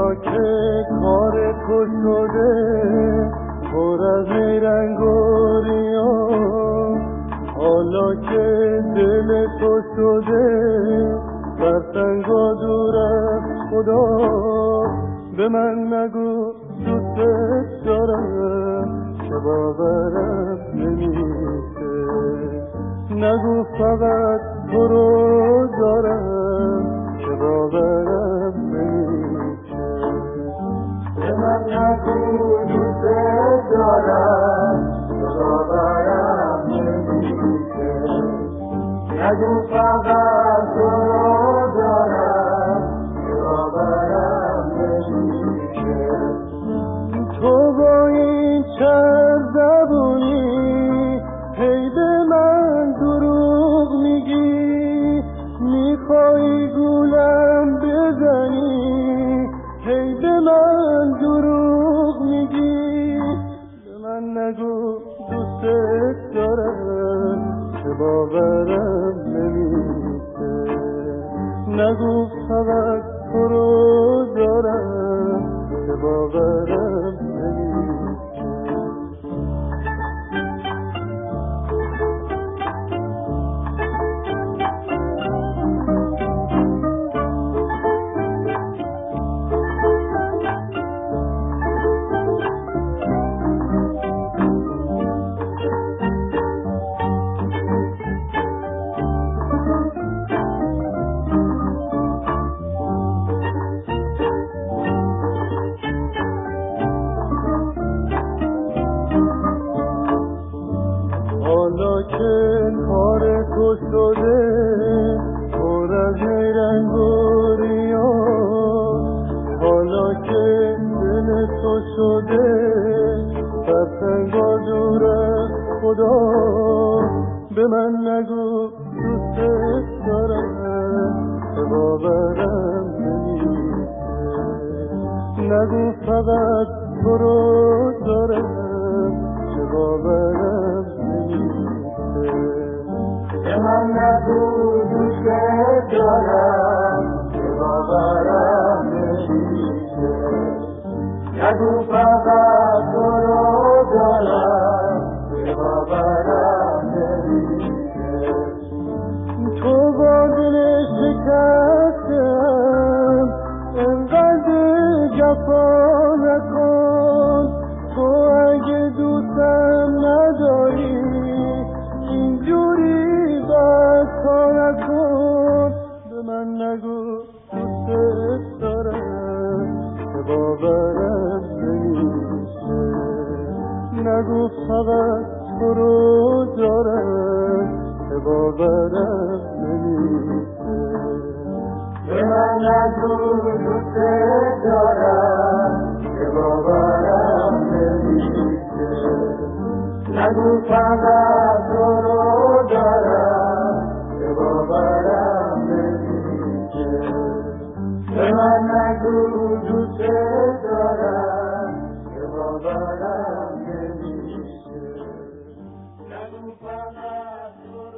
حالا که کار تو شده پر از نیرنگ و ریا، حالا که دل تو شده سرسنگ و دور از خدا، به من نگو دوست دارم که باورم نمیشه، نگو فقط تو رو دارم که باورم نمیشه، به من نگو دوست دارم که باورم نمیشه، نگو فقط تو رو دارم که باورم نمیشه. تو با این چند زبونی هی به من دروغ میگی، میخوای گولم بزنی، هی به من دروغ میگی، به من نگو دوست دارم که باورم نمیشه، نگو فقط تو رو دارم که باورم نمیشه. حالا که کار تو شده پر از نیرنگ و ریا، حالا که دل تو شده سرسنگ و دور از خدا، به من نگو دوست دارم که باورم نمیشه، نگو فقط تو رو دارم که باورم نمیشه، به من نگو دوست دارم که باورم نمیشه، نگو فقط تو رو دارم که باورم نمیشه. تو با دل شکستم انقدر جفا نکن، تو اگه دوستم نداری اینجوری بسا نکن، به من نگو دوست دارم که باورم نمیشه، نگو فقط تو رو دارم که باورم نمیشه، به من نگو دوست دارم که باورم نمیشه، نگو فقط تو رو دارم که باورم نمیشه، به من نگو دوست دارم که باورم نمیشه، نگو فقط تو